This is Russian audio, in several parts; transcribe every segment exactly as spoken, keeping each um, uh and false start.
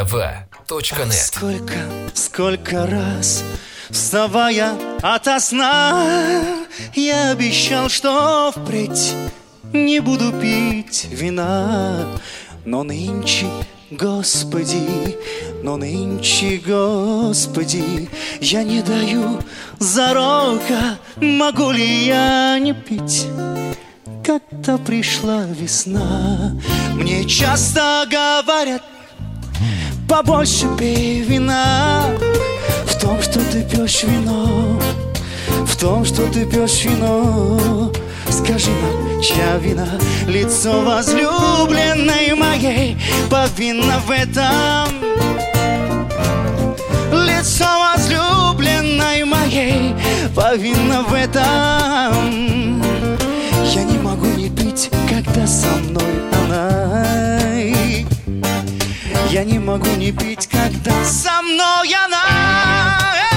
муз-тв точка нет. Сколько, сколько раз, вставая ото сна, я обещал, что впредь не буду пить вина. Но нынче, Господи, но нынче, Господи, я не даю зарока, могу ли я не пить. Когда пришла весна, мне часто говорят: побольше пей вина. В том, что ты пьешь вино, в том, что ты пьешь вино, скажи нам, чья вина? Лицо возлюбленной моей повинно в этом. Лицо возлюбленной моей повинно в этом. Я не могу не пить, когда со мной она. Я не могу не пить, когда со мной она.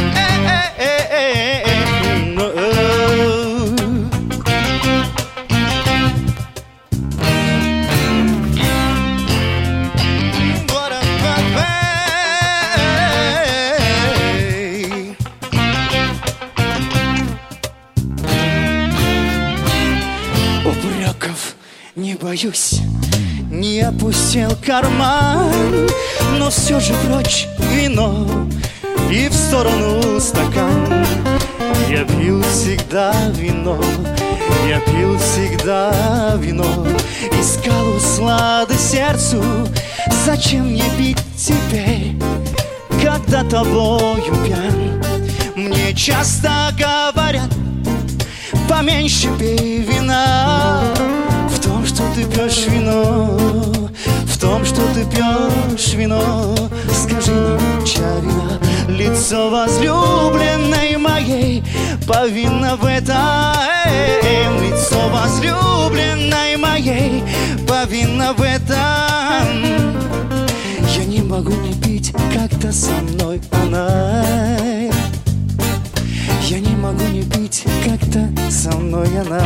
Упреков не боюсь, не опустил карман, но все же прочь вино и в сторону стакан. Я пил всегда вино, я пил всегда вино, искал услады сердцу. Зачем мне пить теперь, когда тобою пьян? Мне часто говорят: поменьше пей вина. В том, что ты пьешь вино, в том, что ты пьешь вино, скажи нам, чья вина? Лицо возлюбленной моей повинно в этом. Лицо возлюбленной моей повинно в этом. Я не могу не пить, когда со мной она. Я не могу не пить, когда со мной она.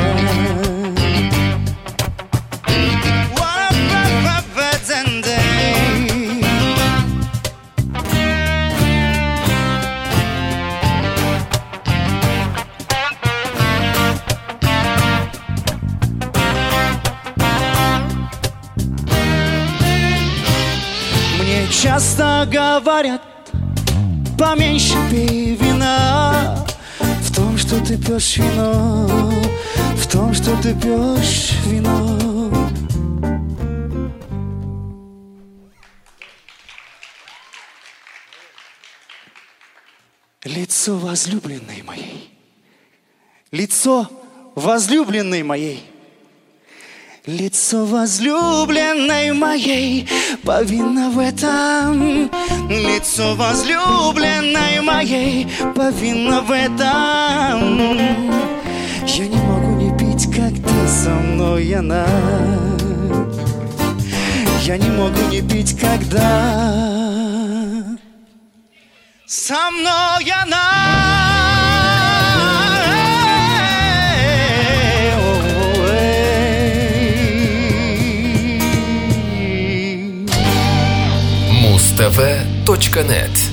Мне часто говорят: поменьше пей вина. В том, что ты пьешь вино, в том, что ты пьешь вино. Лицо возлюбленной моей, лицо возлюбленной моей, лицо возлюбленной моей повинно в этом. Лицо возлюбленной моей повинно в этом. Я не могу не пить, когда со мной она. Я не могу не пить, когда со мной она. муз-тв точка нет.